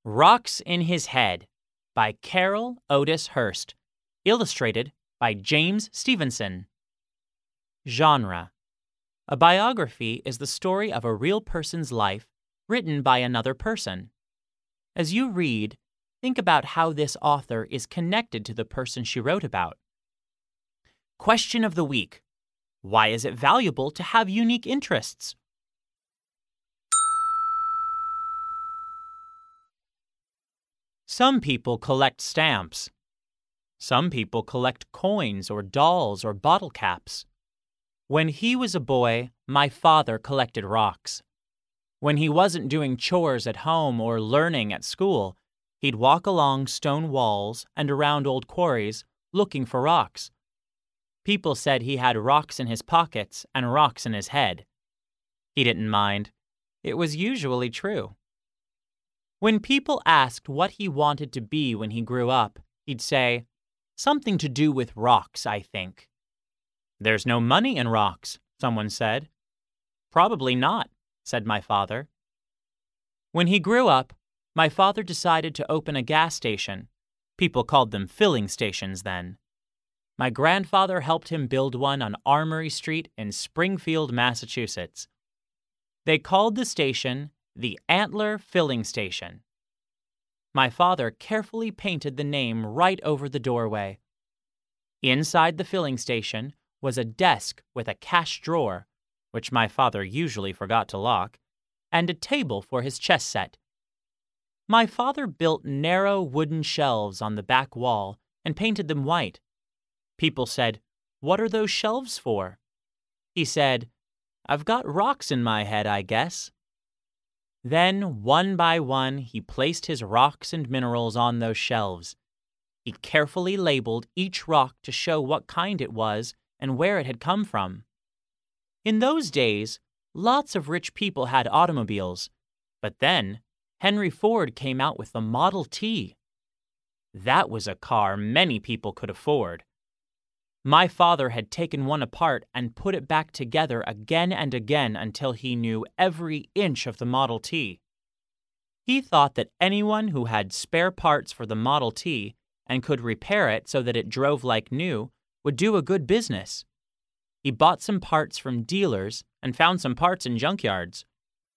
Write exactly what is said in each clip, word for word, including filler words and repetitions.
Rocks in His Head by Carol Otis Hurst, illustrated by James Stevenson. Genre: a biography is the story of a real person's life written by another person. As you read, think about how this author is connected to the person she wrote about. Question of the week: why is it valuable to have unique interests? Some people collect stamps. Some people collect coins or dolls or bottle caps. When he was a boy, my father collected rocks. When he wasn't doing chores at home or learning at school, he'd walk along stone walls and around old quarries looking for rocks. People said he had rocks in his pockets and rocks in his head. He didn't mind. It was usually true. When people asked what he wanted to be when he grew up, he'd say, "Something to do with rocks, I think." "There's no money in rocks," someone said. "Probably not," said my father. When he grew up, my father decided to open a gas station. People called them filling stations then. My grandfather helped him build one on Armory Street in Springfield, Massachusetts. They called the station the Antler Filling Station. My father carefully painted the name right over the doorway. Inside the filling station was a desk with a cash drawer, which my father usually forgot to lock, and a table for his chess set. My father built narrow wooden shelves on the back wall and painted them white. People said, "What are those shelves for?" He said, "I've got rocks in my head, I guess." Then, one by one, he placed his rocks and minerals on those shelves. He carefully labeled each rock to show what kind it was and where it had come from. In those days, lots of rich people had automobiles, but then Henry Ford came out with the Model T. That was a car many people could afford. My father had taken one apart and put it back together again and again until he knew every inch of the Model T. He thought that anyone who had spare parts for the Model T and could repair it so that it drove like new would do a good business. He bought some parts from dealers and found some parts in junkyards.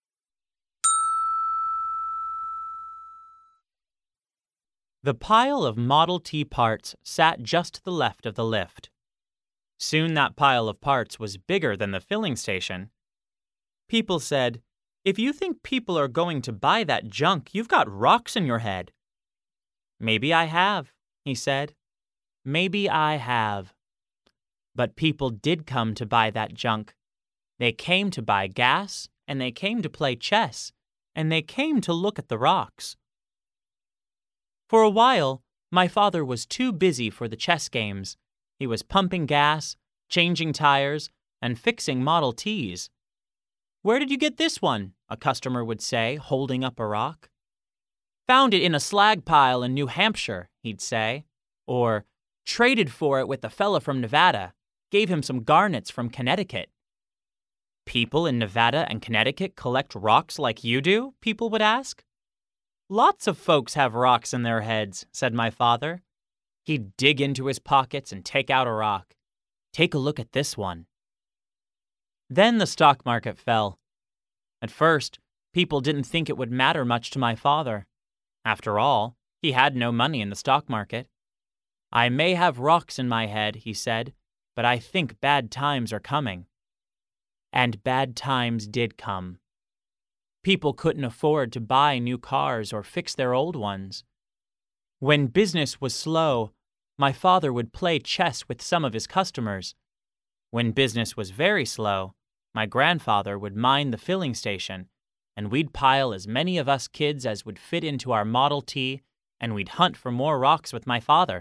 The pile of Model T parts sat just to the left of the lift. Soon that pile of parts was bigger than the filling station. People said, "If you think people are going to buy that junk, you've got rocks in your head." "Maybe I have," he said. "Maybe I have." But people did come to buy that junk. They came to buy gas, and they came to play chess, and they came to look at the rocks. For a while, my father was too busy for the chess games. He was pumping gas, changing tires, and fixing Model Ts. "Where did you get this one?" a customer would say, holding up a rock. "Found it in a slag pile in New Hampshire," he'd say. Or, "Traded for it with a fella from Nevada. Gave him some garnets from Connecticut." "People in Nevada and Connecticut collect rocks like you do?" people would ask. "Lots of folks have rocks in their heads," said my father. He'd dig into his pockets and take out a rock. "Take a look at this one." Then the stock market fell. At first, people didn't think it would matter much to my father. After all, he had no money in the stock market. "I may have rocks in my head," he said, "but I think bad times are coming." And bad times did come. People couldn't afford to buy new cars or fix their old ones. When business was slow, my father would play chess with some of his customers. When business was very slow, my grandfather would mind the filling station, and we'd pile as many of us kids as would fit into our Model T, and we'd hunt for more rocks with my father.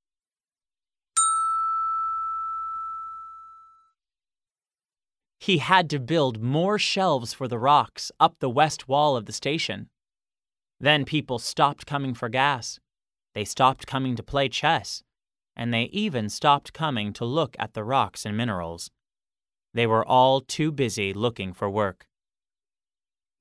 He had to build more shelves for the rocks up the west wall of the station. Then people stopped coming for gas. They stopped coming to play chess, and they even stopped coming to look at the rocks and minerals. They were all too busy looking for work.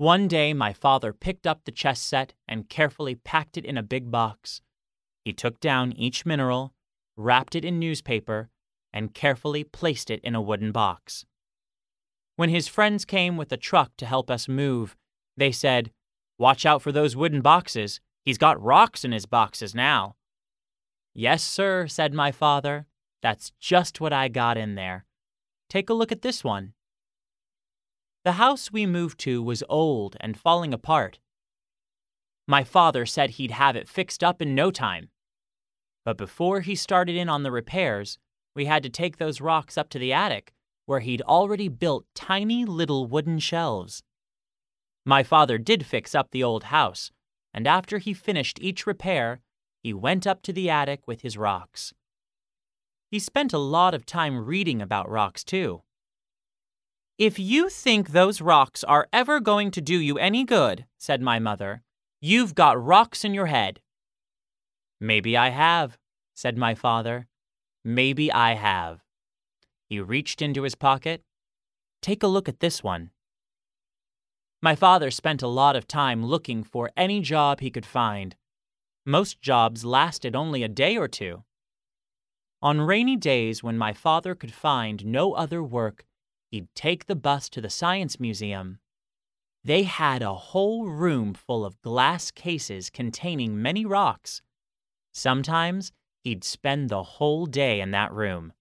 One day, my father picked up the chess set and carefully packed it in a big box. He took down each mineral, wrapped it in newspaper, and carefully placed it in a wooden box. When his friends came with a truck to help us move, they said, "Watch out for those wooden boxes. He's got rocks in his boxes now." "Yes, sir," said my father. "That's just what I got in there. Take a look at this one." The house we moved to was old and falling apart. My father said he'd have it fixed up in no time. But before he started in on the repairs, we had to take those rocks up to the attic, where he'd already built tiny little wooden shelves. My father did fix up the old house, and after he finished each repair, he went up to the attic with his rocks. He spent a lot of time reading about rocks, too. "If you think those rocks are ever going to do you any good," said my mother, "you've got rocks in your head." "Maybe I have," said my father. "Maybe I have." He reached into his pocket. "Take a look at this one." My father spent a lot of time looking for any job he could find. Most jobs lasted only a day or two. On rainy days when my father could find no other work, he'd take the bus to the Science Museum. They had a whole room full of glass cases containing many rocks. Sometimes he'd spend the whole day in that room.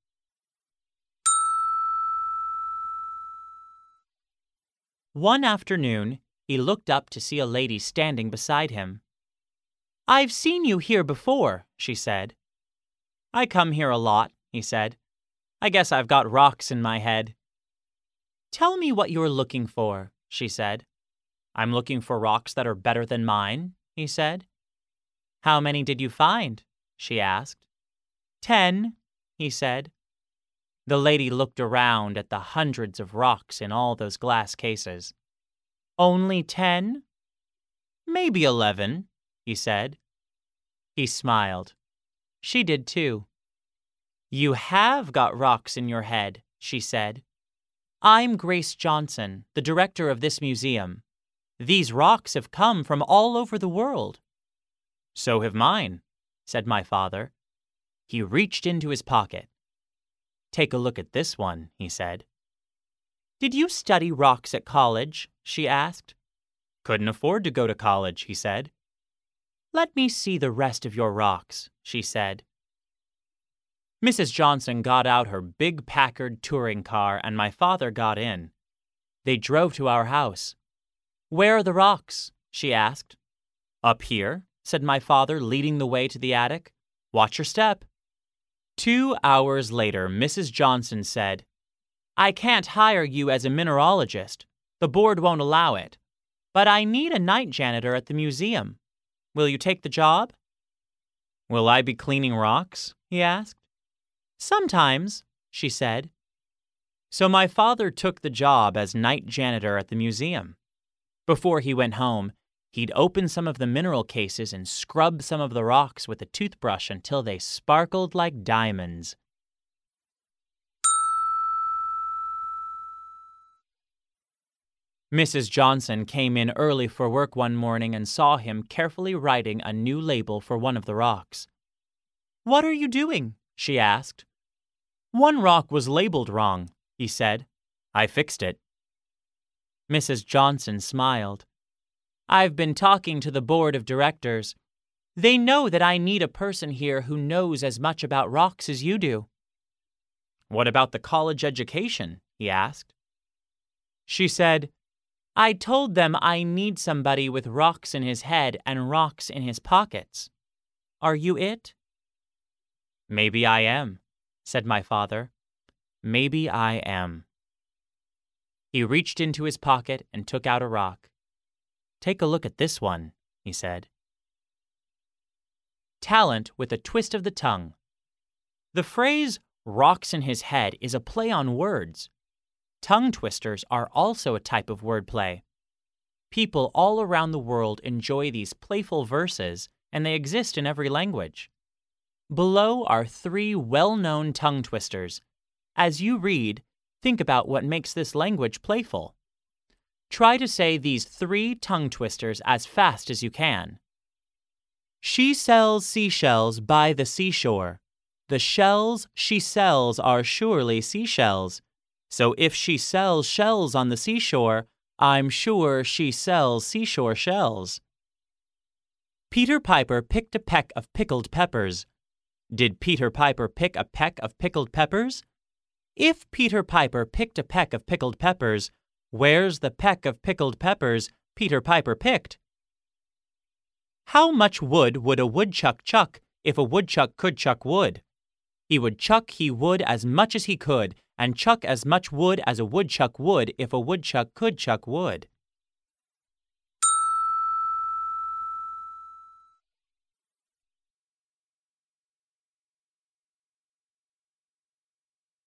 One afternoon, he looked up to see a lady standing beside him. "I've seen you here before," she said. "I come here a lot," he said. "I guess I've got rocks in my head." "Tell me what you're looking for," she said. "I'm looking for rocks that are better than mine," he said. "How many did you find?" she asked. "Ten," he said. The lady looked around at the hundreds of rocks in all those glass cases. "Only ten?" "Maybe eleven," he said. He smiled. She did too. "You have got rocks in your head," she said. "I'm Grace Johnson, the director of this museum. These rocks have come from all over the world." "So have mine," said my father. He reached into his pocket. "Take a look at this one," he said. "Did you study rocks at college?" she asked. "Couldn't afford to go to college," he said. "Let me see the rest of your rocks," she said. Missus Johnson got out her big Packard touring car and my father got in. They drove to our house. "Where are the rocks?" she asked. "Up here," said my father, leading the way to the attic. "Watch your step." Two hours later, Missus Johnson said, "I can't hire you as a mineralogist. The board won't allow it. But I need a night janitor at the museum. Will you take the job?" "Will I be cleaning rocks?" he asked. "Sometimes," she said. So my father took the job as night janitor at the museum. Before he went home, he'd open some of the mineral cases and scrub some of the rocks with a toothbrush until they sparkled like diamonds. Missus Johnson came in early for work one morning and saw him carefully writing a new label for one of the rocks. "What are you doing?" she asked. "One rock was labeled wrong," he said. "I fixed it." Missus Johnson smiled. "I've been talking to the board of directors. They know that I need a person here who knows as much about rocks as you do." "What about the college education?" he asked. She said, "I told them I need somebody with rocks in his head and rocks in his pockets. Are you it?" "Maybe I am," said my father. "Maybe I am." He reached into his pocket and took out a rock. "Take a look at this one," he said. Talent with a twist of the tongue. The phrase "rocks in his head" is a play on words. Tongue twisters are also a type of wordplay. People all around the world enjoy these playful verses, and they exist in every language. Below are three well-known tongue twisters. As you read, think about what makes this language playful. Try to say these three tongue twisters as fast as you can. She sells seashells by the seashore. The shells she sells are surely seashells. So if she sells shells on the seashore, I'm sure she sells seashore shells. Peter Piper picked a peck of pickled peppers. Did Peter Piper pick a peck of pickled peppers? If Peter Piper picked a peck of pickled peppers, where's the peck of pickled peppers Peter Piper picked? How much wood would a woodchuck chuck if a woodchuck could chuck wood? He would chuck he would as much as he could, and chuck as much wood as a woodchuck would if a woodchuck could chuck wood.